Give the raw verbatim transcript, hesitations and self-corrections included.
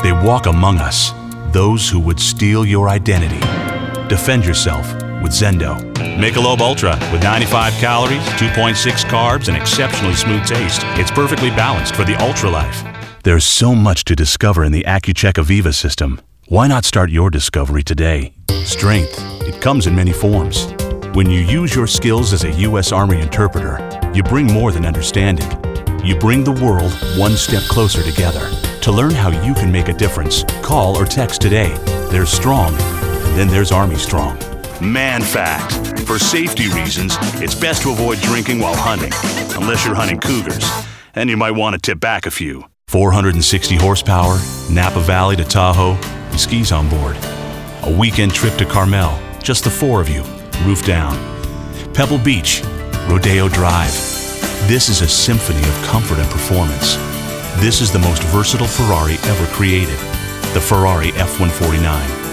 They walk among us, those who would steal your identity. Defend yourself with Zendo. Michelob Ultra with ninety-five calories, two point six carbs, and exceptionally smooth taste. It's perfectly balanced for the ultra life. There's so much to discover in the Accu-Chek Aviva system. Why not start your discovery today? Strength. It comes in many forms. When you use your skills as a U S Army interpreter, you bring more than understanding. You bring the world one step closer together. To learn how you can make a difference, call or text today. There's strong, and then there's Army Strong. Man fact. For safety reasons, it's best to avoid drinking while hunting, unless you're hunting cougars. And you might want to tip back a few. four hundred sixty horsepower, Napa Valley to Tahoe, and skis on board. A weekend trip to Carmel, just the four of you, roof down. Pebble Beach, Rodeo Drive. This is a symphony of comfort and performance. This is the most versatile Ferrari ever created, the Ferrari F one forty-nine.